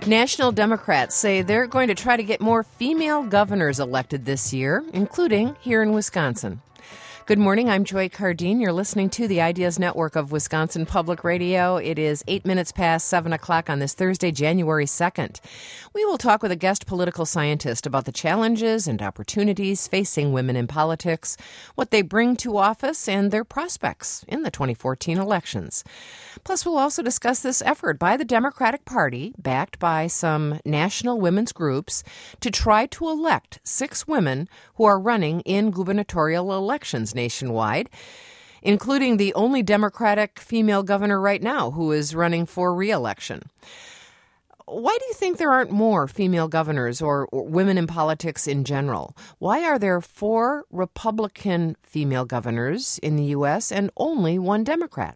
National Democrats say they're going to try to get more female governors elected this year, including here in Wisconsin. Good morning, I'm Joy Cardine. You're listening to the Ideas Network of Wisconsin Public Radio. It is 8 minutes past 7 o'clock on this Thursday, January 2nd. We will talk with a guest political scientist about the challenges and opportunities facing women in politics, what they bring to office, and their prospects in the 2014 elections. Plus, we'll also discuss this effort by the Democratic Party, backed by some national women's groups, to try to elect 6 women who are running in gubernatorial elections nationwide, including the only Democratic female governor right now who is running for re-election. Why do you think there aren't more female governors or women in politics in general? Why are there 4 Republican female governors in the U.S. and only 1 Democrat?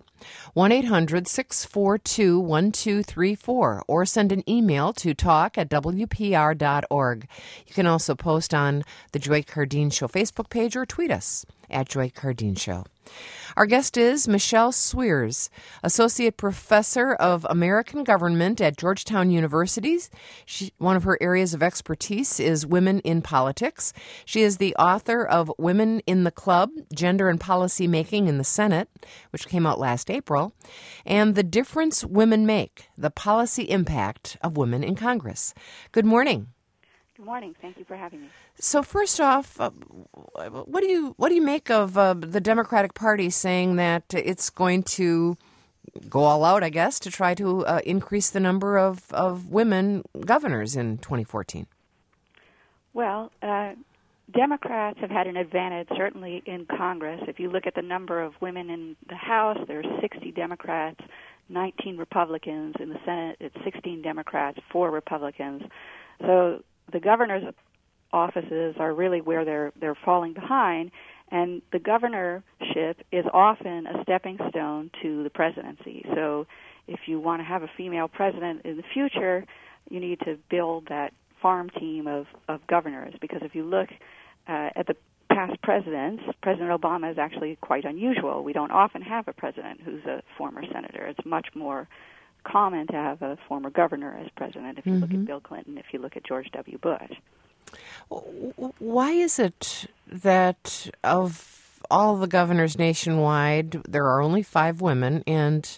1-800-642-1234 or send an email to talk@wpr.org. You can also post on the Joy Cardine Show Facebook page or tweet us at Joy Cardine Show. Our guest is Michelle Sweers, Associate Professor of American Government at Georgetown University. One of her areas of expertise is women in politics. She is the author of Women in the Club, Gender and Policy Making in the Senate, which came out last April, and The Difference Women Make, the Policy Impact of Women in Congress. Good morning. Good morning. Thank you for having me. So first off, what do you make of the Democratic Party saying that it's going to go all out, I guess, to try to increase the number of women governors in 2014? Well, Democrats have had an advantage, certainly in Congress. If you look at the number of women in the House, there are 60 Democrats, 19 Republicans. In the Senate, it's 16 Democrats, 4 Republicans. So the governor's offices are really where they're falling behind, and the governorship is often a stepping stone to the presidency. So if you want to have a female president in the future, you need to build that farm team of governors, because if you look at the past presidents, President Obama is actually quite unusual. We don't often have a president who's a former senator. It's much more common to have a former governor as president if you look at Bill Clinton, if you look at George W. Bush. Why is it that of all the governors nationwide, there are only 5 women and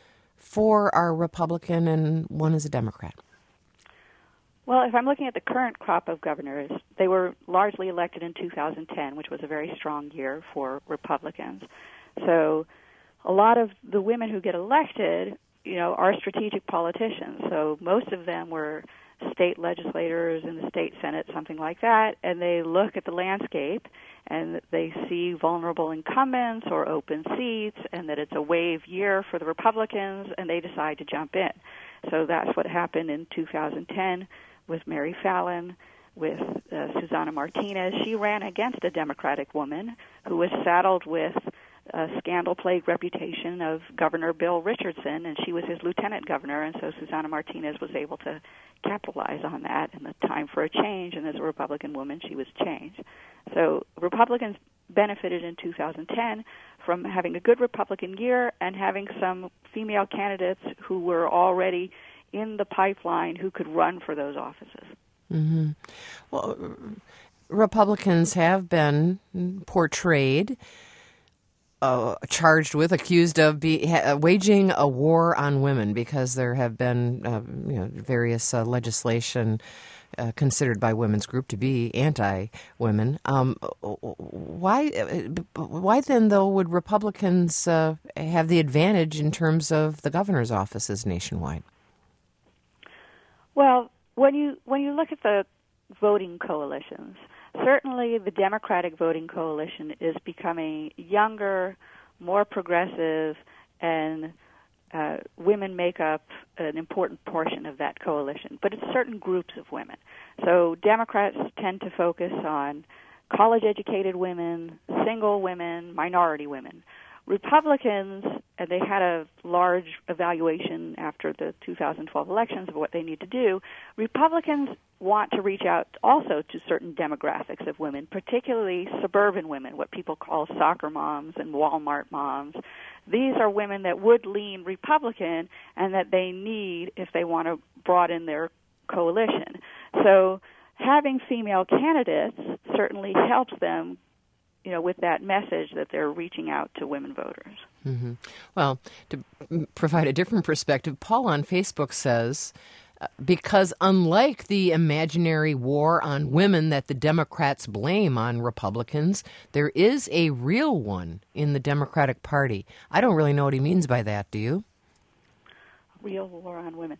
4 are Republican and 1 is a Democrat? Well, if I'm looking at the current crop of governors, they were largely elected in 2010, which was a very strong year for Republicans. So a lot of the women who get elected, are strategic politicians. So most of them were state legislators in the state Senate, something like that, and they look at the landscape and they see vulnerable incumbents or open seats and that it's a wave year for the Republicans, and they decide to jump in. So that's what happened in 2010 with Mary Fallin, with Susana Martinez. She ran against a Democratic woman who was saddled with a scandal-plagued reputation of Governor Bill Richardson, and she was his lieutenant governor, and so Susana Martinez was able to capitalize on that in the time for a change, and as a Republican woman, she was changed. So Republicans benefited in 2010 from having a good Republican year and having some female candidates who were already in the pipeline who could run for those offices. Mm-hmm. Well, Republicans have been portrayed charged with, accused of waging a war on women because there have been various legislation considered by women's group to be anti-women. Why then, though, would Republicans have the advantage in terms of the governor's offices nationwide? Well, when you look at the voting coalitions, certainly the Democratic voting coalition is becoming younger, more progressive, and women make up an important portion of that coalition. But it's certain groups of women. So Democrats tend to focus on college-educated women, single women, minority women. Republicans, and they had a large evaluation after the 2012 elections of what they need to do, Republicans want to reach out also to certain demographics of women, particularly suburban women, what people call soccer moms and Walmart moms. These are women that would lean Republican and that they need if they want to broaden their coalition. So having female candidates certainly helps them, with that message that they're reaching out to women voters. Mm-hmm. Well, to provide a different perspective, Paul on Facebook says, because unlike the imaginary war on women that the Democrats blame on Republicans, there is a real one in the Democratic Party. I don't really know what he means by that, do you? Real war on women.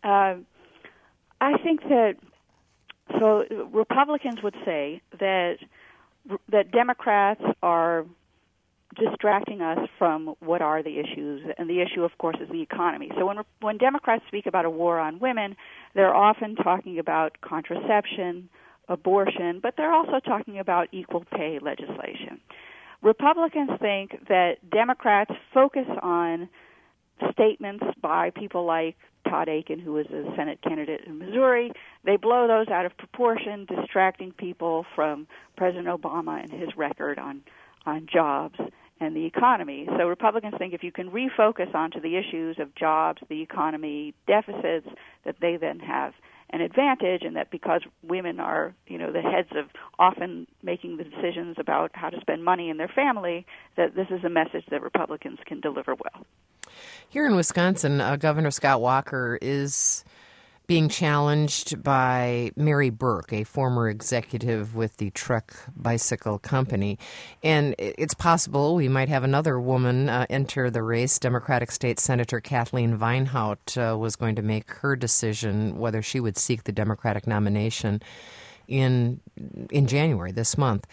I think that, so Republicans would say that Democrats are distracting us from what are the issues, and the issue, of course, is the economy. So when Democrats speak about a war on women, they're often talking about contraception, abortion, but they're also talking about equal pay legislation. Republicans think that Democrats focus on statements by people like Todd Akin, who is a Senate candidate in Missouri. They blow those out of proportion, distracting people from President Obama and his record on jobs and the economy. So Republicans think if you can refocus onto the issues of jobs, the economy, deficits, that they then have an advantage, and that because women are, the heads of often making the decisions about how to spend money in their family, that this is a message that Republicans can deliver well. Here in Wisconsin, Governor Scott Walker is being challenged by Mary Burke, a former executive with the Truck Bicycle Company. And it's possible we might have another woman enter the race. Democratic State Senator Kathleen Vinehout was going to make her decision whether she would seek the Democratic nomination in January this month.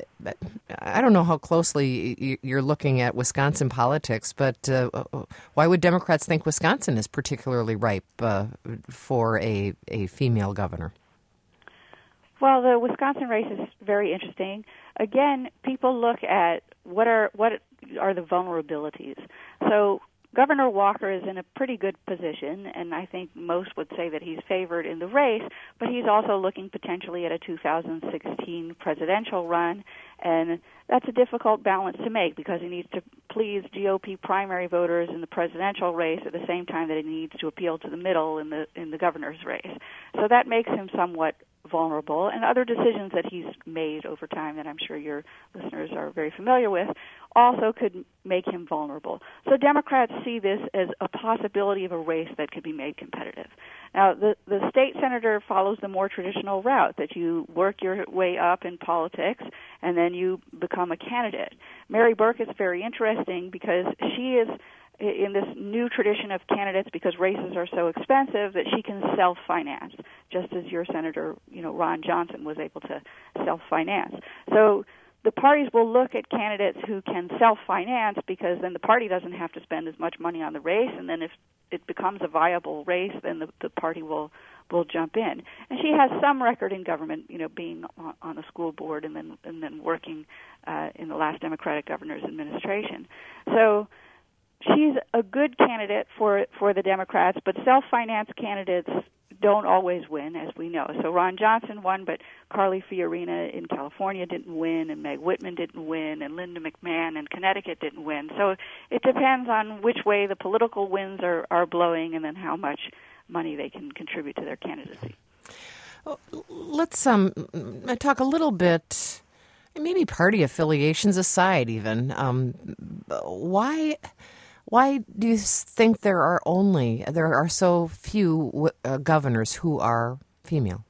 I don't know how closely you're looking at Wisconsin politics, but why would Democrats think Wisconsin is particularly ripe for a female governor? Well, the Wisconsin race is very interesting. Again, people look at what are the vulnerabilities. So Governor Walker is in a pretty good position, and I think most would say that he's favored in the race, but he's also looking potentially at a 2016 presidential run, and that's a difficult balance to make because he needs to please GOP primary voters in the presidential race at the same time that he needs to appeal to the middle in the governor's race. So that makes him somewhat vulnerable, and other decisions that he's made over time that I'm sure your listeners are very familiar with also could make him vulnerable. So Democrats see this as a possibility of a race that could be made competitive. Now, the state senator follows the more traditional route that you work your way up in politics and then you become a candidate. Mary Burke is very interesting because she is in this new tradition of candidates, because races are so expensive, that she can self-finance, just as your Senator, Ron Johnson was able to self-finance. So the parties will look at candidates who can self-finance, because then the party doesn't have to spend as much money on the race, and then if it becomes a viable race, then the party will jump in. And she has some record in government, being on the school board and then working in the last Democratic governor's administration. So she's a good candidate for the Democrats, but self-finance candidates don't always win, as we know. So Ron Johnson won, but Carly Fiorina in California didn't win, and Meg Whitman didn't win, and Linda McMahon in Connecticut didn't win. So it depends on which way the political winds are blowing, and then how much money they can contribute to their candidacy. Let's talk a little bit, maybe party affiliations aside even. Why do you think there are so few governors who are female?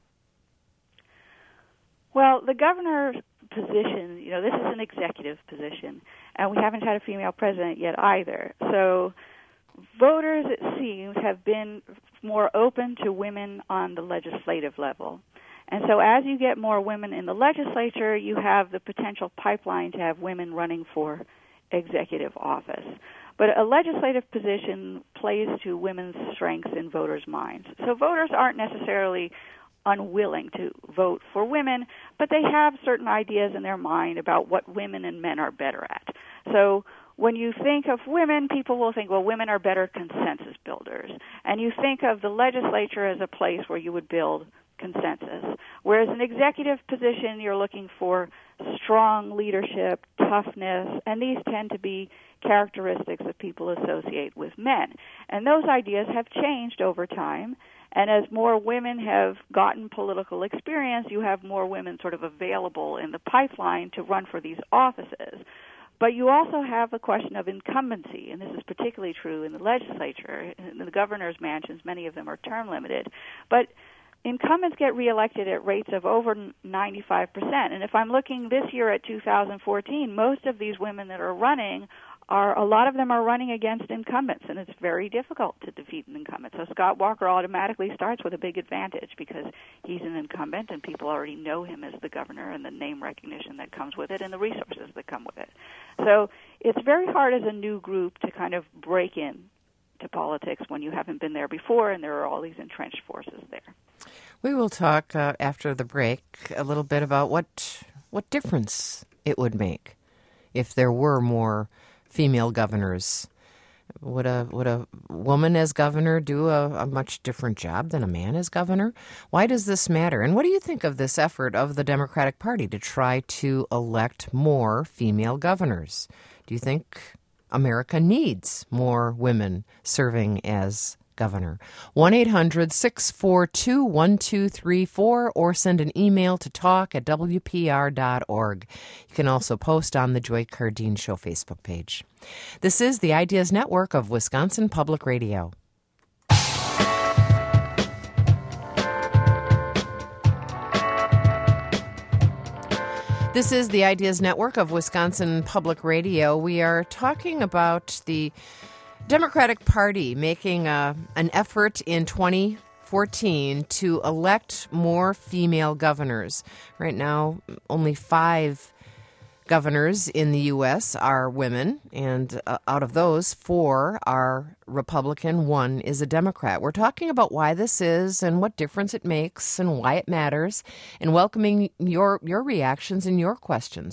Well, the governor's position, this is an executive position, and we haven't had a female president yet either. So voters, it seems, have been more open to women on the legislative level. And so as you get more women in the legislature, you have the potential pipeline to have women running for executive office. But a legislative position plays to women's strengths in voters' minds. So voters aren't necessarily unwilling to vote for women, but they have certain ideas in their mind about what women and men are better at. So when you think of women, people will think, well, women are better consensus builders. And you think of the legislature as a place where you would build consensus. Whereas an executive position, you're looking for strong leadership, toughness, and these tend to be characteristics that people associate with men. And those ideas have changed over time, And as more women have gotten political experience, you have more women sort of available in the pipeline to run for these offices. But you also have a question of incumbency, and this is particularly true in the legislature. In the governor's mansions, many of them are term limited. But incumbents get reelected at rates of over 95%. And if I'm looking this year at 2014, most of these women that are running a lot of them are running against incumbents, and it's very difficult to defeat an incumbent. So Scott Walker automatically starts with a big advantage because he's an incumbent and people already know him as the governor and the name recognition that comes with it and the resources that come with it. So it's very hard as a new group to kind of break in to politics when you haven't been there before and there are all these entrenched forces there. We will talk after the break a little bit about what difference it would make if there were more female governors. Would a woman as governor do a much different job than a man as governor? Why does this matter? And what do you think of this effort of the Democratic Party to try to elect more female governors? Do you think America needs more women serving as governor? 1-800-642-1234 or send an email to talk@wpr.org. You can also post on the Joy Cardeen Show Facebook page. This is the Ideas Network of Wisconsin Public Radio. This is the Ideas Network of Wisconsin Public Radio. We are talking about the Democratic Party making an effort in 2014 to elect more female governors. Right now, only 5 governors in the U.S. are women, and out of those, 4 are Republican, 1 is a Democrat. We're talking about why this is and what difference it makes and why it matters, and welcoming your reactions and your questions.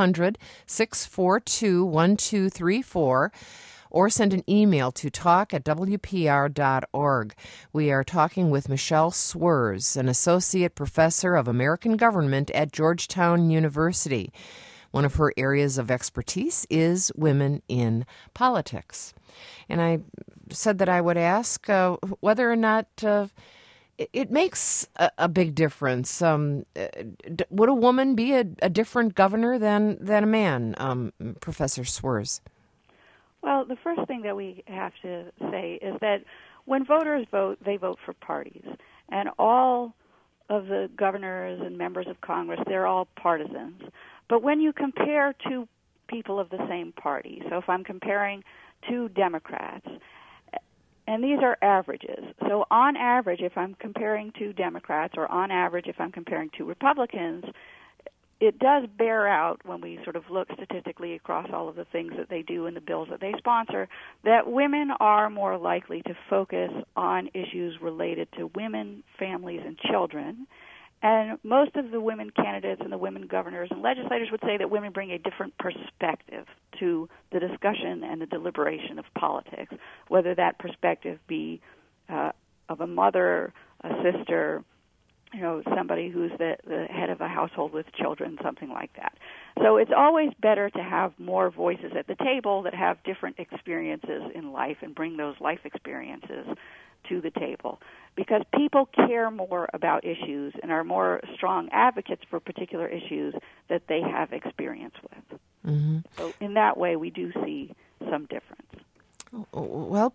1-800-642-1234. Or send an email to talk@wpr.org. We are talking with Michelle Swers, an associate professor of American government at Georgetown University. One of her areas of expertise is women in politics. And I said that I would ask whether or not it makes a big difference. Would a woman be a different governor than a man, Professor Swers? Well, the first thing that we have to say is that when voters vote, they vote for parties. And all of the governors and members of Congress, they're all partisans. But when you compare 2 people of the same party, so if I'm comparing 2 Democrats, and these are averages. So on average, if I'm comparing 2 Democrats, or on average, if I'm comparing 2 Republicans, it does bear out when we sort of look statistically across all of the things that they do and the bills that they sponsor, that women are more likely to focus on issues related to women, families, and children. And most of the women candidates and the women governors and legislators would say that women bring a different perspective to the discussion and the deliberation of politics, whether that perspective be of a mother, a sister, somebody who's the head of a household with children, something like that. So it's always better to have more voices at the table that have different experiences in life and bring those life experiences to the table, because people care more about issues and are more strong advocates for particular issues that they have experience with. Mm-hmm. So in that way, we do see some difference. Well,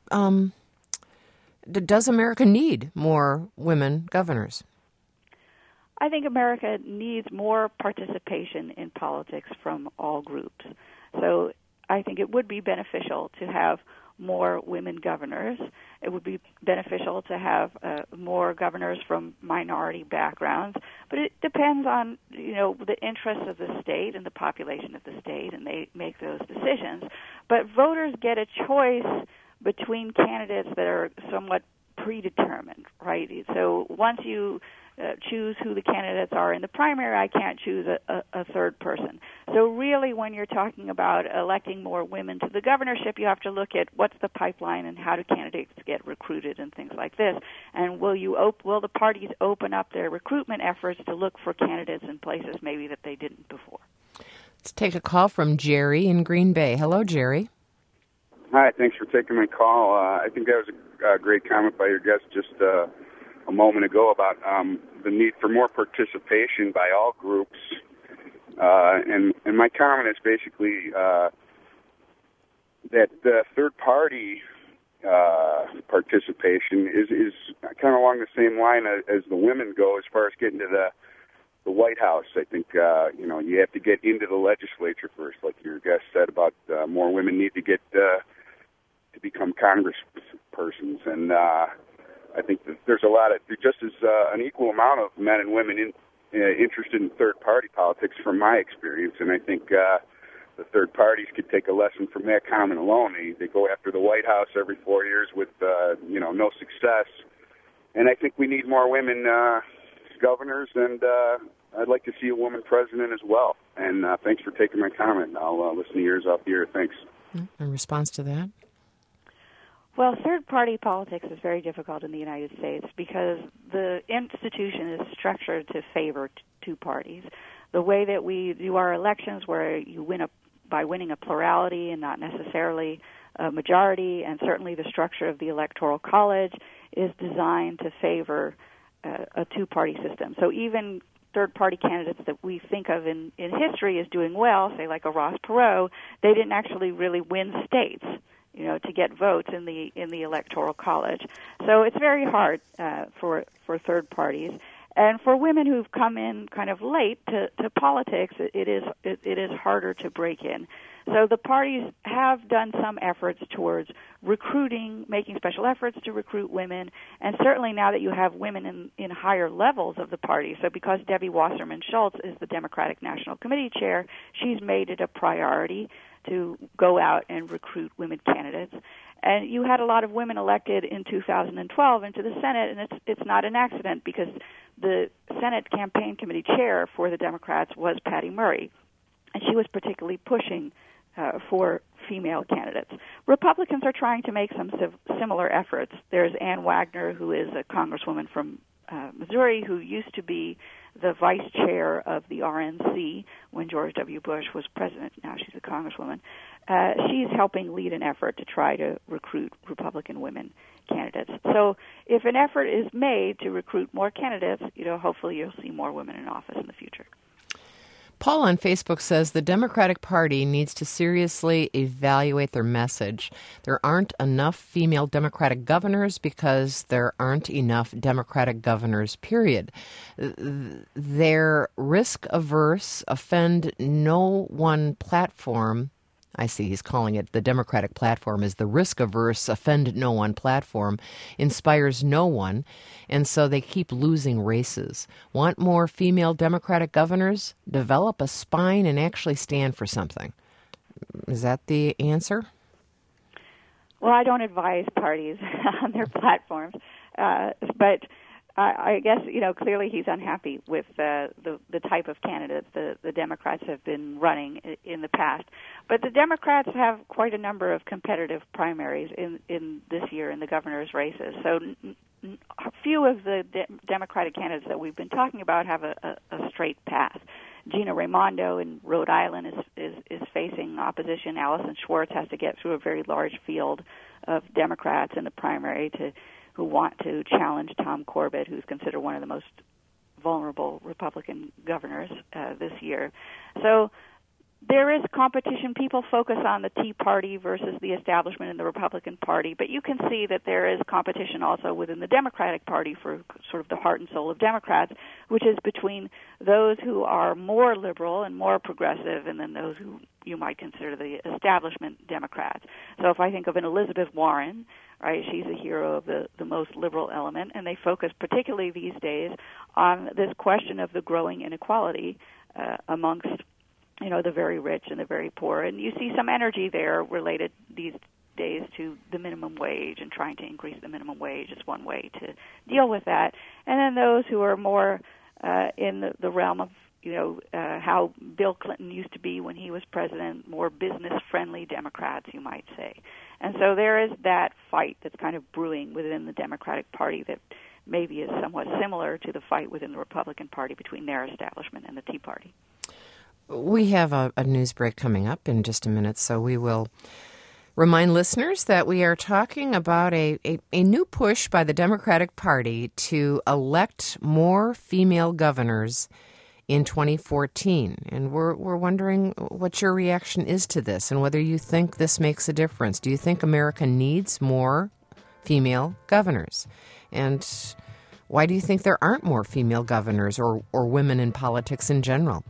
does America need more women governors? I think America needs more participation in politics from all groups. So I think it would be beneficial to have more women governors. It would be beneficial to have more governors from minority backgrounds. But it depends on, the interests of the state and the population of the state, and they make those decisions. But voters get a choice between candidates that are somewhat predetermined, right? So once you choose who the candidates are in the primary, I can't choose a third person. So really, when you're talking about electing more women to the governorship, you have to look at what's the pipeline and how do candidates get recruited and things like this. And will the parties open up their recruitment efforts to look for candidates in places maybe that they didn't before? Let's take a call from Jerry in Green Bay. Hello, Jerry. Hi, thanks for taking my call. I think that was a great comment by your guest, just a moment ago about the need for more participation by all groups. And my comment is basically that the third-party participation is kind of along the same line as the women go as far as getting to the White House. I think, you have to get into the legislature first, like your guest said about more women need to get to become congresspersons. And I think that there's just as an equal amount of men and women interested in third-party politics from my experience. And I think the third parties could take a lesson from that comment alone. They go after the White House every 4 years with, no success. And I think we need more women governors, and I'd like to see a woman president as well. And thanks for taking my comment. I'll listen to yours off the air. Thanks. In response to that? Well, third-party politics is very difficult in the United States because the institution is structured to favor two parties. The way that we do our elections, where you win by winning a plurality and not necessarily a majority, and certainly the structure of the Electoral College is designed to favor a two-party system. So even third-party candidates that we think of in history as doing well, say like a Ross Perot, they didn't actually really win states, to get votes in the Electoral College. So it's very hard for third parties. And for women who've come in kind of late to politics, it is harder to break in. So the parties have done some efforts towards recruiting, making special efforts to recruit women, and certainly now that you have women in higher levels of the party, so because Debbie Wasserman Schultz is the Democratic National Committee chair, she's made it a priority to go out and recruit women candidates. And you had a lot of women elected in 2012 into the Senate, and it's not an accident because the Senate Campaign Committee chair for the Democrats was Patty Murray, and she was particularly pushing for female candidates. Republicans are trying to make some similar efforts. There's Ann Wagner, who is a congresswoman from Missouri, who used to be the vice chair of the RNC when George W. Bush was president. Now she's a congresswoman. She's helping lead an effort to try to recruit Republican women candidates. So if an effort is made to recruit more candidates, hopefully you'll see more women in office in the future. Paul on Facebook says the Democratic Party needs to seriously evaluate their message. There aren't enough female Democratic governors because there aren't enough Democratic governors, period. They're risk-averse, offend no one platform. I see he's calling it the Democratic platform is the risk-averse, offend no one platform, inspires no one, and so they keep losing races. Want more female Democratic governors? Develop a spine and actually stand for something. Is that the answer? Well, I don't advise parties on their platforms, but I guess, clearly he's unhappy with the type of candidates the Democrats have been running in the past. But the Democrats have quite a number of competitive primaries in this year in the governor's races. So a few of the Democratic candidates that we've been talking about have a straight path. Gina Raimondo in Rhode Island is facing opposition. Allison Schwartz has to get through a very large field of Democrats in the primary who want to challenge Tom Corbett, who's considered one of the most vulnerable Republican governors this year. So there is competition. People focus on the Tea Party versus the establishment in the Republican Party, but you can see that there is competition also within the Democratic Party for sort of the heart and soul of Democrats, which is between those who are more liberal and more progressive and then those who you might consider the establishment Democrats. So if I think of an Elizabeth Warren, right, she's a hero of the most liberal element, and they focus particularly these days on this question of the growing inequality amongst the very rich and the very poor. And you see some energy there related these days to the minimum wage and trying to increase the minimum wage is one way to deal with that. And then those who are more in the realm of how Bill Clinton used to be when he was president, more business-friendly Democrats, you might say. And so there is that fight that's kind of brewing within the Democratic Party that maybe is somewhat similar to the fight within the Republican Party between their establishment and the Tea Party. We have a news break coming up in just a minute, so we will Remind listeners that we are talking about a new push by the Democratic Party to elect more female governors in 2014. And we're wondering what your reaction is to this and whether you think this makes a difference. Do you think America needs more female governors? And why do you think there aren't more female governors or women in politics in general?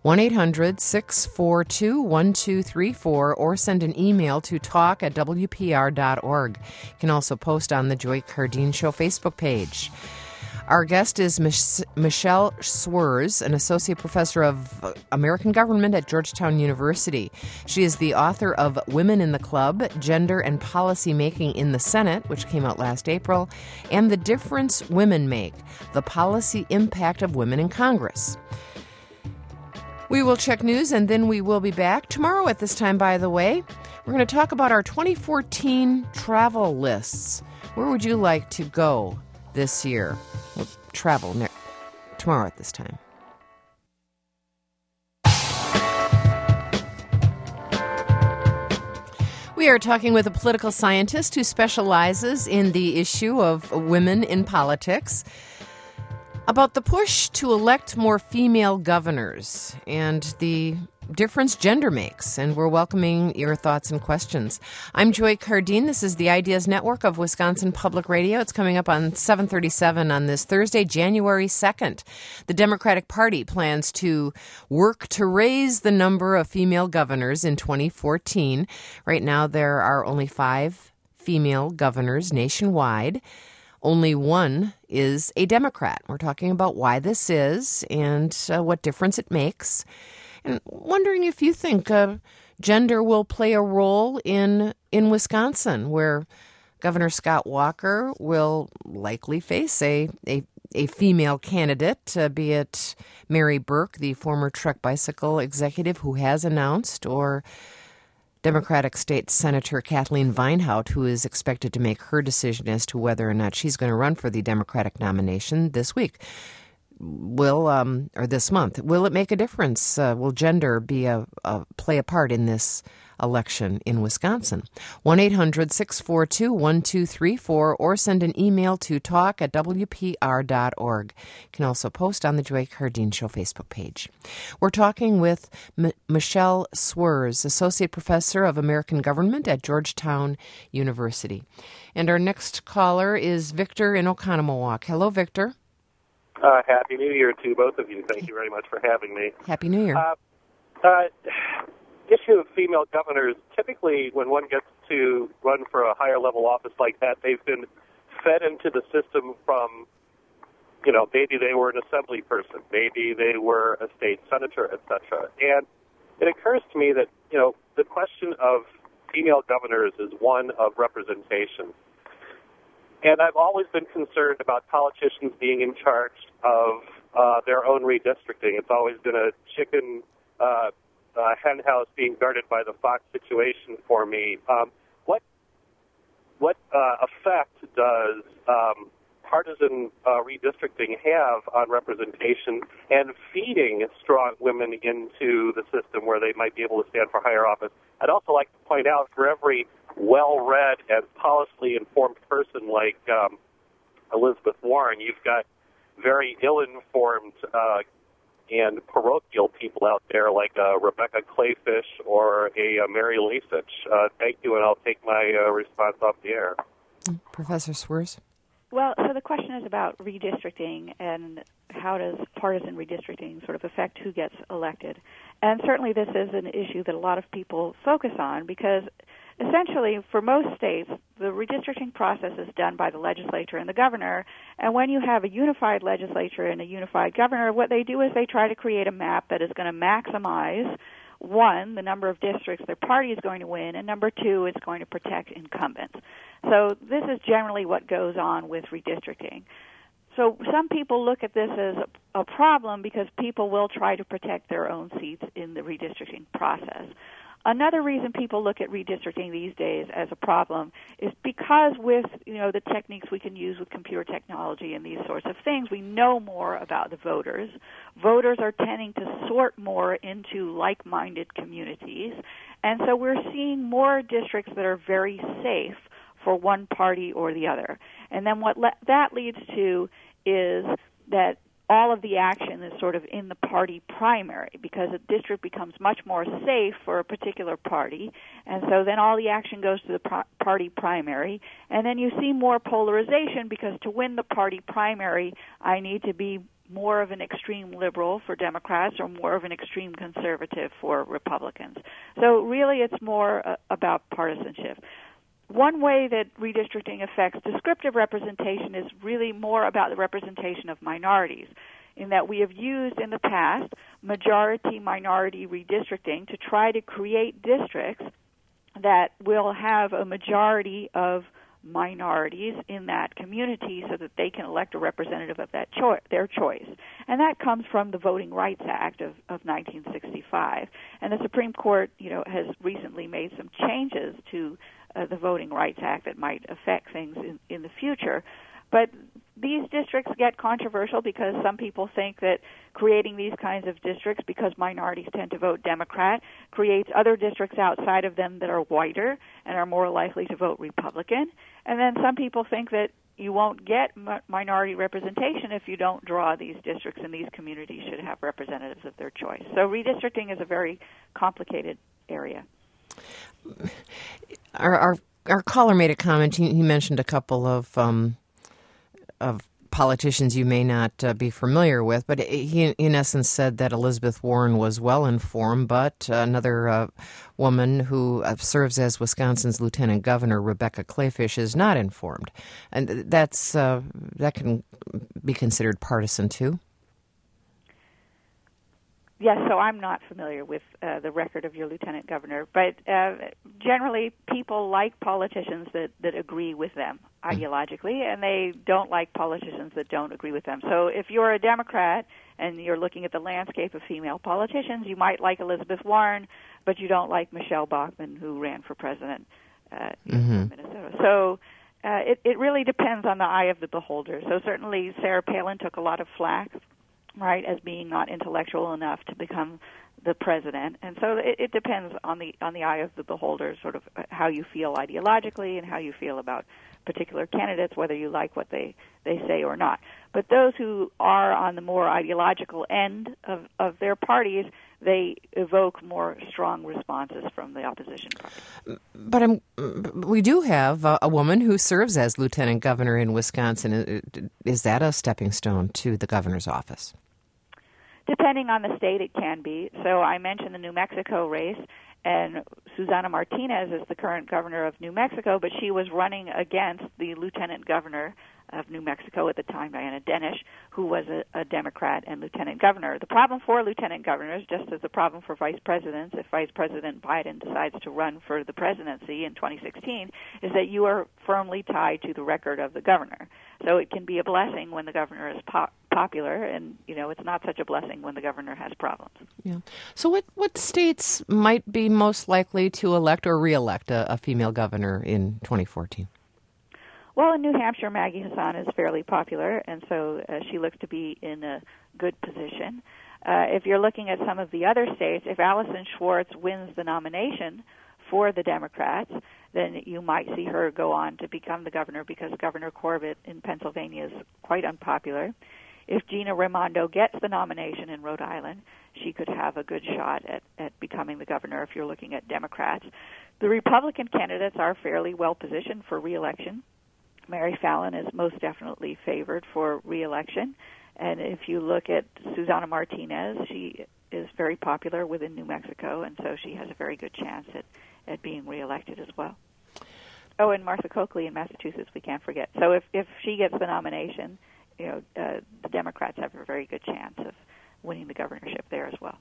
1-800-642-1234 or send an email to talk@wpr.org. You can also post on the Joy Cardeen Show Facebook page. Our guest is Michelle Swers, an associate professor of American government at Georgetown University. She is the author of Women in the Club, Gender and Policy Making in the Senate, which came out last April, and The Difference Women Make, the Policy Impact of Women in Congress. We will check news, and then we will be back tomorrow at this time, by the way. We're going to talk about our 2014 travel lists. Where would you like to go this year? We'll travel tomorrow at this time. We are talking with a political scientist who specializes in the issue of women in politics about the push to elect more female governors and the difference gender makes, and we're welcoming your thoughts and questions. I'm Joy Cardeen. This is the Ideas Network of Wisconsin Public Radio. It's coming up on 7:37 on this Thursday, January 2nd. The Democratic Party plans to work to raise the number of female governors in 2014. Right now, there are only 5 female governors nationwide. Only one is a Democrat. We're talking about why this is and what difference it makes. And wondering if you think gender will play a role in Wisconsin, where Governor Scott Walker will likely face a female candidate, be it Mary Burke, the former Trek Bicycle executive who has announced, or Democratic State Senator Kathleen Vinehout, who is expected to make her decision as to whether or not she's going to run for the Democratic nomination this week. Or this month, will it make a difference? Will gender play a part in this election in Wisconsin? 1-800-642-1234 or send an email to talk@wpr.org. You can also post on the Joy Cardeen Show Facebook page. We're talking with Michelle Swers, Associate Professor of American Government at Georgetown University. And our next caller is Victor in Oconomowoc. Hello, Victor. Happy New Year to both of you. Thank you very much for having me. Happy New Year. Issue of female governors, typically when one gets to run for a higher level office like that, they've been fed into the system from, maybe they were an assembly person, maybe they were a state senator, etc. And it occurs to me that, the question of female governors is one of representation. And I've always been concerned about politicians being in charge of their own redistricting. It's always been a chicken hen house being guarded by the fox situation for me. What effect does partisan redistricting have on representation and feeding strong women into the system where they might be able to stand for higher office? I'd also like to point out, for every well-read and politically informed person like Elizabeth Warren, you've got very ill-informed and parochial people out there like Rebecca Clayfish or a Mary Lasich. Thank you, and I'll take my response off the air. Professor Swers? Well, so the question is about redistricting and how does partisan redistricting sort of affect who gets elected. And certainly this is an issue that a lot of people focus on because essentially, for most states, the redistricting process is done by the legislature and the governor. And when you have a unified legislature and a unified governor, what they do is they try to create a map that is going to maximize, one, the number of districts their party is going to win, and number two, it's going to protect incumbents. So this is generally what goes on with redistricting. So some people look at this as a problem because people will try to protect their own seats in the redistricting process. Another reason people look at redistricting these days as a problem is because with the techniques we can use with computer technology and these sorts of things, we know more about the voters. Voters are tending to sort more into like-minded communities, And so we're seeing more districts that are very safe for one party or the other. And then what that leads to is that all of the action is sort of in the party primary, because a district becomes much more safe for a particular party, and so then all the action goes to the party primary, and then you see more polarization, because to win the party primary, I need to be more of an extreme liberal for Democrats or more of an extreme conservative for Republicans. So really it's more about partisanship. One way that redistricting affects descriptive representation is really more about the representation of minorities, in that we have used in the past majority-minority redistricting to try to create districts that will have a majority of minorities in that community so that they can elect a representative of that their choice. And that comes from the Voting Rights Act of 1965. And the Supreme Court, has recently made some changes to the Voting Rights Act that might affect things in the future. But these districts get controversial because some people think that creating these kinds of districts, because minorities tend to vote Democrat, creates other districts outside of them that are whiter and are more likely to vote Republican. And then some people think that you won't get minority representation if you don't draw these districts, and these communities should have representatives of their choice. So redistricting is a very complicated area. Our caller made a comment. He mentioned a couple of politicians you may not be familiar with, but he, in essence, said that Elizabeth Warren was well informed, but another woman who serves as Wisconsin's lieutenant governor, Rebecca Kleefisch, is not informed, and that can be considered partisan too. Yes, so I'm not familiar with the record of your lieutenant governor, but generally people like politicians that agree with them ideologically, and they don't like politicians that don't agree with them. So if you're a Democrat and you're looking at the landscape of female politicians, you might like Elizabeth Warren, but you don't like Michelle Bachmann, who ran for president in Minnesota. So it really depends on the eye of the beholder. So certainly Sarah Palin took a lot of flack, right, as being not intellectual enough to become the president. And so it depends on the eye of the beholder, sort of how you feel ideologically and how you feel about particular candidates, whether you like what they say or not. But those who are on the more ideological end of their parties, they evoke more strong responses from the opposition party. But we do have a woman who serves as lieutenant governor in Wisconsin. Is that a stepping stone to the governor's office? Depending on the state, it can be. So I mentioned the New Mexico race, and Susana Martinez is the current governor of New Mexico, but she was running against the lieutenant governor of New Mexico at the time, Diana Dennis, who was a Democrat and lieutenant governor. The problem for lieutenant governors, just as the problem for vice presidents, if Vice President Biden decides to run for the presidency in 2016, is that you are firmly tied to the record of the governor. So it can be a blessing when the governor is popular, and it's not such a blessing when the governor has problems. Yeah. So what states might be most likely to elect or re-elect a female governor in 2014? Well, in New Hampshire, Maggie Hassan is fairly popular, and so she looks to be in a good position. If you're looking at some of the other states, if Allison Schwartz wins the nomination for the Democrats, then you might see her go on to become the governor, because Governor Corbett in Pennsylvania is quite unpopular. If Gina Raimondo gets the nomination in Rhode Island, she could have a good shot at becoming the governor if you're looking at Democrats. The Republican candidates are fairly well positioned for re-election. Mary Fallon is most definitely favored for re-election. And if you look at Susana Martinez, she is very popular within New Mexico, and so she has a very good chance at being re-elected as well. Oh, and Martha Coakley in Massachusetts, we can't forget. So if she gets the nomination, the Democrats have a very good chance of winning the governorship there as well.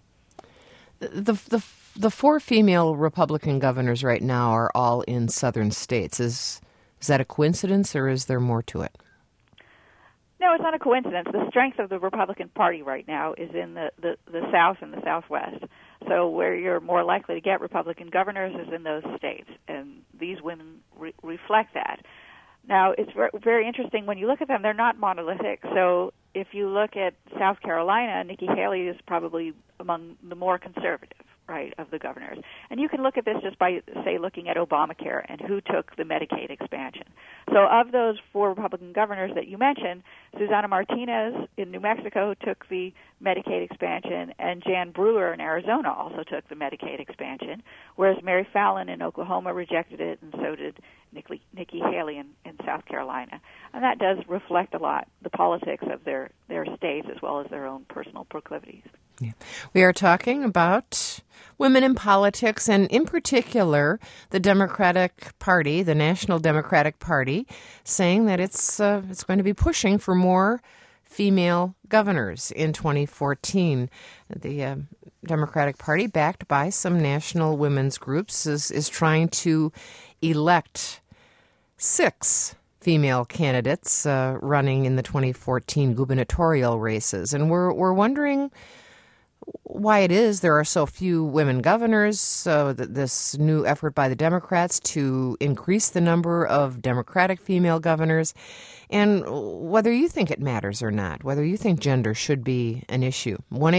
The four female Republican governors right now are all in southern states. Is that a coincidence, or is there more to it? No, it's not a coincidence. The strength of the Republican Party right now is in the South and the Southwest. So where you're more likely to get Republican governors is in those states, and these women reflect that. Now, it's very interesting. When you look at them, they're not monolithic. So if you look at South Carolina, Nikki Haley is probably among the more conservative, right, of the governors. And you can look at this just by, say, looking at Obamacare and who took the Medicaid expansion. So of those 4 Republican governors that you mentioned, Susana Martinez in New Mexico took the Medicaid expansion, and Jan Brewer in Arizona also took the Medicaid expansion, whereas Mary Fallin in Oklahoma rejected it, and so did Nikki Haley in South Carolina. And that does reflect a lot the politics of their states as well as their own personal proclivities. Yeah. We are talking about women in politics, and in particular, the Democratic Party, the National Democratic Party, saying that it's going to be pushing for more female governors in 2014. The Democratic Party, backed by some national women's groups, is trying to elect 6 female candidates running in the 2014 gubernatorial races. And we're wondering why it is there are so few women governors, so this new effort by the Democrats to increase the number of Democratic female governors, and whether you think it matters or not, whether you think gender should be an issue.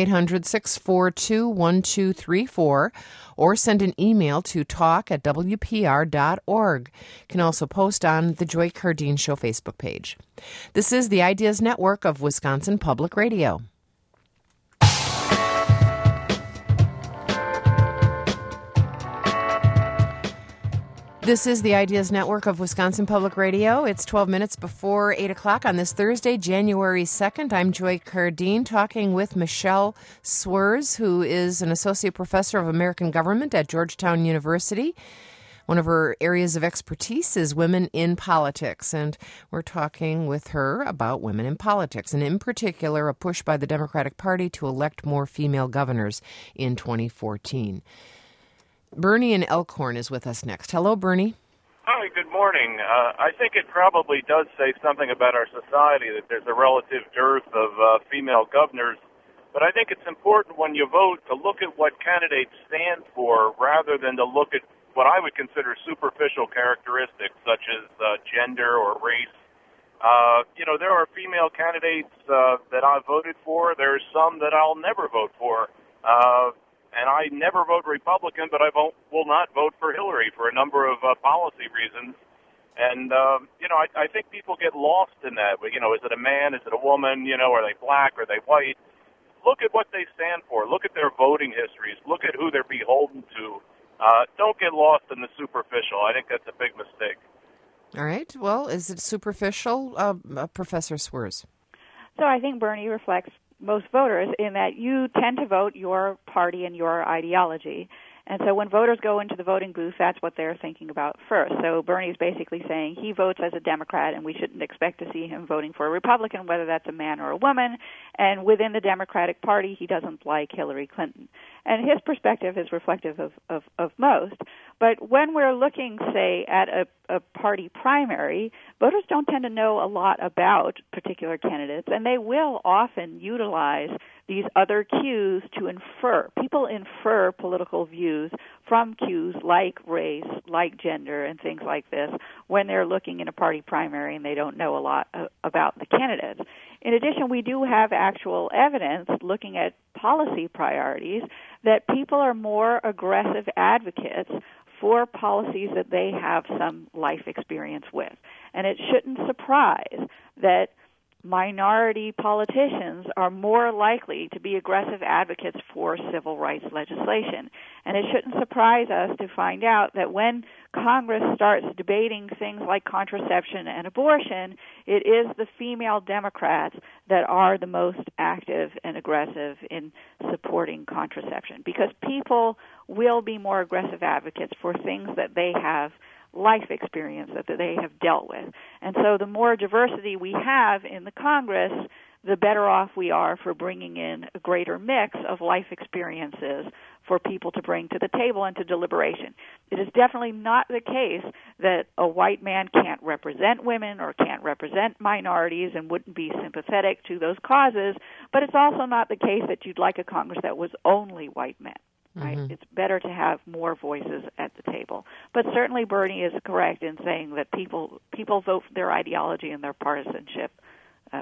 1-800-642-1234, or send an email to talk@wpr.org. You can also post on the Joy Cardeen Show Facebook page. This is the Ideas Network of Wisconsin Public Radio. This is the Ideas Network of Wisconsin Public Radio. It's 12 minutes before 8 o'clock on this Thursday, January 2nd. I'm Joy Cardeen, talking with Michelle Swers, who is an associate professor of American government at Georgetown University. One of her areas of expertise is women in politics, and we're talking with her about women in politics, and in particular, a push by the Democratic Party to elect more female governors in 2014. Bernie in Elkhorn is with us next. Hello, Bernie. Hi, good morning. I think it probably does say something about our society that there's a relative dearth of female governors, but I think it's important when you vote to look at what candidates stand for rather than to look at what I would consider superficial characteristics such as gender or race. There are female candidates that I've voted for. There's some that I'll never vote for. And I never vote Republican, but I will not vote for Hillary for a number of policy reasons. And, I think people get lost in that. Is it a man? Is it a woman? Are they black? Are they white? Look at what they stand for. Look at their voting histories. Look at who they're beholden to. Don't get lost in the superficial. I think that's a big mistake. All right. Well, is it superficial, Professor Swers? So I think Bernie reflects most voters in that you tend to vote your party and your ideology. And so when voters go into the voting booth, that's what they're thinking about first. So Bernie's basically saying he votes as a Democrat, and we shouldn't expect to see him voting for a Republican, whether that's a man or a woman. And within the Democratic Party, he doesn't like Hillary Clinton. And his perspective is reflective of most. But when we're looking, say, at a party primary, voters don't tend to know a lot about particular candidates, and they will often utilize these other cues to infer. People infer political views from cues like race, like gender, and things like this when they're looking in a party primary and they don't know a lot about the candidates. In addition, we do have actual evidence looking at policy priorities that people are more aggressive advocates for policies that they have some life experience with. And it shouldn't surprise that minority politicians are more likely to be aggressive advocates for civil rights legislation. And it shouldn't surprise us to find out that when Congress starts debating things like contraception and abortion, it is the female Democrats that are the most active and aggressive in supporting contraception, because people will be more aggressive advocates for things that they have life experience that they have dealt with. And so the more diversity we have in the Congress, the better off we are for bringing in a greater mix of life experiences for people to bring to the table and to deliberation. It is definitely not the case that a white man can't represent women or can't represent minorities and wouldn't be sympathetic to those causes, but it's also not the case that you'd like a Congress that was only white men. Right? Mm-hmm. It's better to have more voices at the table. But certainly Bernie is correct in saying that people vote for their ideology and their partisanship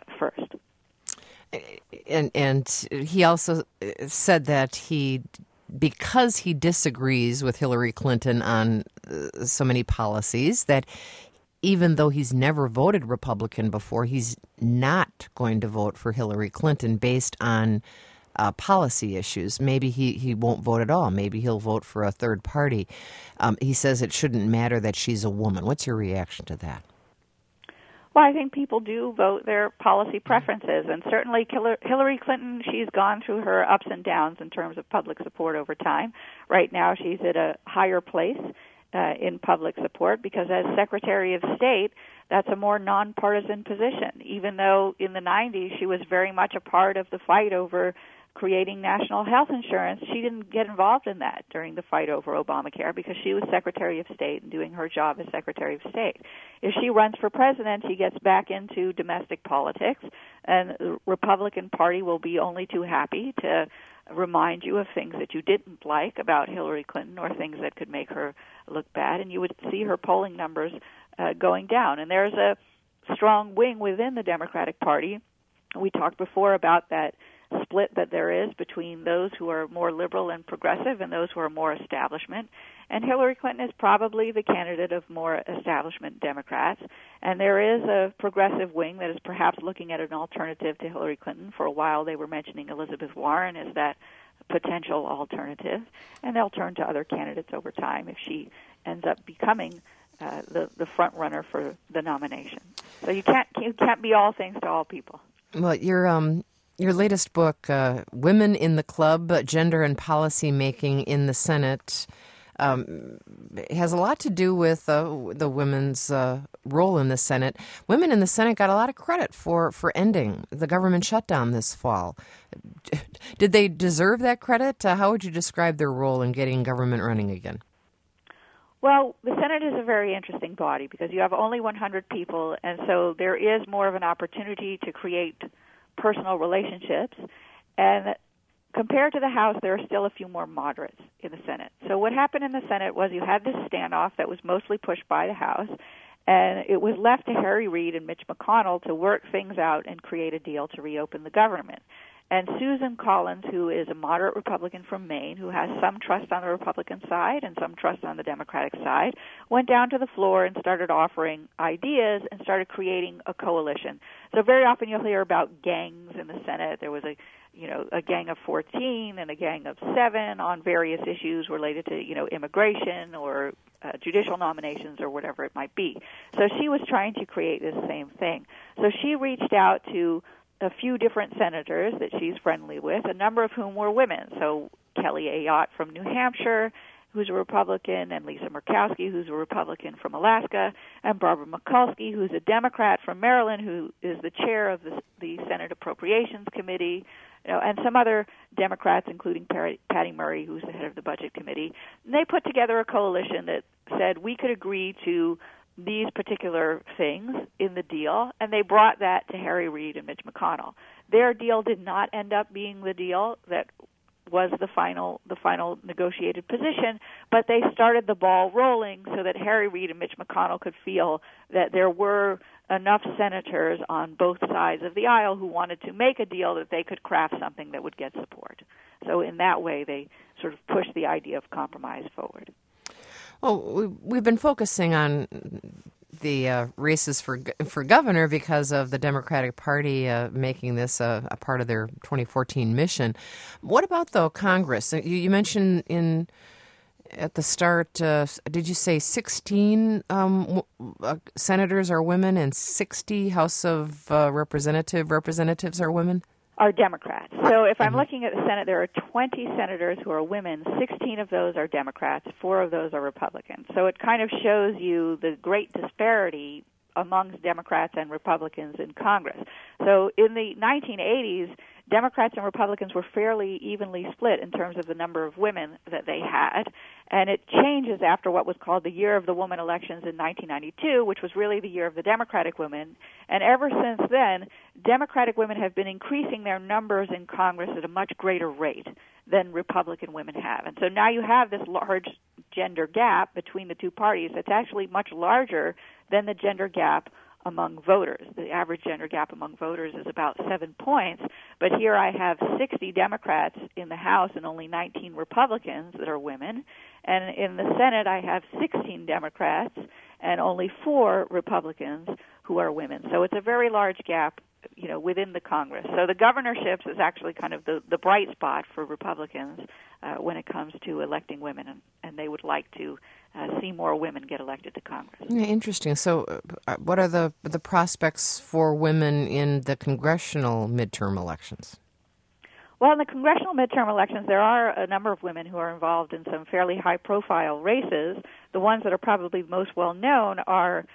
first. And he also said that he because he disagrees with Hillary Clinton on so many policies, that even though he's never voted Republican before, he's not going to vote for Hillary Clinton based on policy issues. Maybe he won't vote at all. Maybe he'll vote for a third party. He says it shouldn't matter that she's a woman. What's your reaction to that? Well, I think people do vote their policy preferences, and certainly Hillary Clinton, she's gone through her ups and downs in terms of public support over time. Right now, she's at a higher place in public support because as Secretary of State, that's a more nonpartisan position, even though in the 90s she was very much a part of the fight over creating national health insurance. She didn't get involved in that during the fight over Obamacare because she was Secretary of State and doing her job as Secretary of State. If she runs for president, she gets back into domestic politics, and the Republican Party will be only too happy to remind you of things that you didn't like about Hillary Clinton or things that could make her look bad, and you would see her polling numbers going down. And there's a strong wing within the Democratic Party. We talked before about that split that there is between those who are more liberal and progressive and those who are more establishment. And Hillary Clinton is probably the candidate of more establishment Democrats. And there is a progressive wing that is perhaps looking at an alternative to Hillary Clinton. For a while they were mentioning Elizabeth Warren as that potential alternative. And they'll turn to other candidates over time if she ends up becoming the front runner for the nomination. So you can't be all things to all people. Well, your latest book, Women in the Club, Gender and Policy Making in the Senate, has a lot to do with the women's role in the Senate. Women in the Senate got a lot of credit for ending the government shutdown this fall. Did they deserve that credit? How would you describe their role in getting government running again? Well, the Senate is a very interesting body because you have only 100 people, and so there is more of an opportunity to create personal relationships. And compared to the House, there are still a few more moderates in the Senate. So what happened in the Senate was you had this standoff that was mostly pushed by the House, and it was left to Harry Reid and Mitch McConnell to work things out and create a deal to reopen the government. And Susan Collins, who is a moderate Republican from Maine, who has some trust on the Republican side and some trust on the Democratic side, went down to the floor and started offering ideas and started creating a coalition. So very often you'll hear about gangs in the Senate. There was a gang of 14 and a gang of 7 on various issues related to, immigration or judicial nominations or whatever it might be. So she was trying to create this same thing. So she reached out to a few different senators that she's friendly with, a number of whom were women. So Kelly Ayotte from New Hampshire, who's a Republican, and Lisa Murkowski, who's a Republican from Alaska, and Barbara Mikulski, who's a Democrat from Maryland, who is the chair of the Senate Appropriations Committee, and some other Democrats, including Patty Murray, who's the head of the Budget Committee. And they put together a coalition that said we could agree to these particular things in the deal, and they brought that to Harry Reid and Mitch McConnell. Their deal did not end up being the deal that was the final negotiated position, but they started the ball rolling so that Harry Reid and Mitch McConnell could feel that there were enough senators on both sides of the aisle who wanted to make a deal that they could craft something that would get support. So in that way, they sort of pushed the idea of compromise forward. Well, we've been focusing on the races for governor because of the Democratic Party making this a part of their 2014 mission. What about, though, Congress? You mentioned at the start, did you say 16 senators are women and 60 House of representatives are women? Are Democrats. So if I'm looking at the Senate, there are 20 senators who are women. 16 of those are Democrats. 4 of those are Republicans. So it kind of shows you the great disparity amongst Democrats and Republicans in Congress. So in the 1980s, Democrats and Republicans were fairly evenly split in terms of the number of women that they had. And it changes after what was called the Year of the Woman elections in 1992, which was really the year of the Democratic women. And ever since then, Democratic women have been increasing their numbers in Congress at a much greater rate than Republican women have. And so now you have this large gender gap between the two parties that's actually much larger than the gender gap among voters. The average gender gap among voters is about 7 points, but here I have 60 Democrats in the House and only 19 Republicans that are women, and in the Senate I have 16 Democrats and only 4 Republicans who are women. So it's a very large gap, within the Congress. So the governorships is actually kind of the bright spot for Republicans when it comes to electing women, and they would like to see more women get elected to Congress. Yeah, interesting. So what are the prospects for women in the congressional midterm elections? Well, in the congressional midterm elections, there are a number of women who are involved in some fairly high-profile races. The ones that are probably most well-known are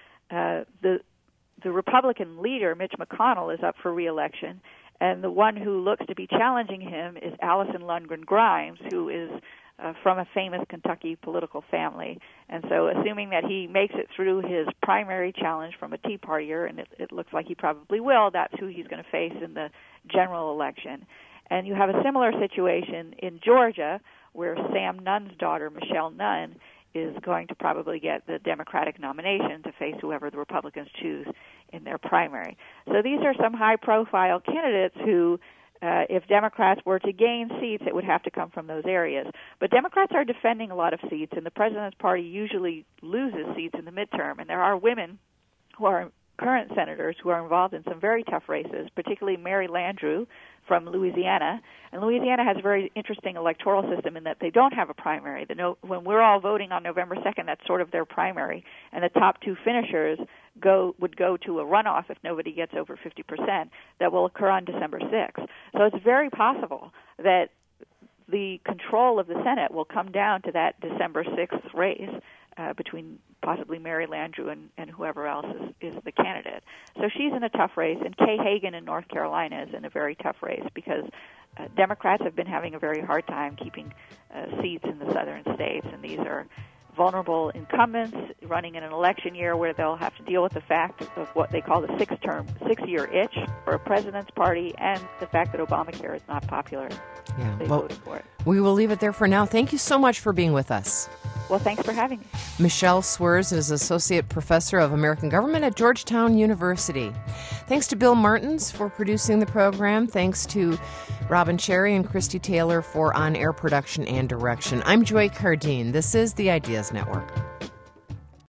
the Republican leader, Mitch McConnell, is up for re-election, and the one who looks to be challenging him is Allison Lundgren Grimes, who is from a famous Kentucky political family. And so assuming that he makes it through his primary challenge from a Tea Partier, and it looks like he probably will, that's who he's going to face in the general election. And you have a similar situation in Georgia, where Sam Nunn's daughter, Michelle Nunn, is going to probably get the Democratic nomination to face whoever the Republicans choose in their primary. So these are some high-profile candidates who, if Democrats were to gain seats, it would have to come from those areas. But Democrats are defending a lot of seats, and the President's Party usually loses seats in the midterm. And there are women who are current senators who are involved in some very tough races, particularly Mary Landrieu from Louisiana. And Louisiana has a very interesting electoral system in that they don't have a primary. When we're all voting on November 2nd, that's sort of their primary, and the top 2 finishers would go to a runoff if nobody gets over 50%. That will occur on December 6th. So it's very possible that the control of the Senate will come down to that December 6th race between possibly Mary Landrieu and whoever else is the candidate. So she's in a tough race, and Kay Hagan in North Carolina is in a very tough race because Democrats have been having a very hard time keeping seats in the southern states, and these are vulnerable incumbents running in an election year where they'll have to deal with the fact of what they call the 6-year itch for a president's party and the fact that Obamacare is not popular. Yeah, they voted for it. We will leave it there for now. Thank you so much for being with us. Well, thanks for having me. Michelle Swerz is Associate Professor of American Government at Georgetown University. Thanks to Bill Martins for producing the program. Thanks to Robin Cherry and Christy Taylor for on-air production and direction. I'm Joy Cardine. This is the Ideas Network.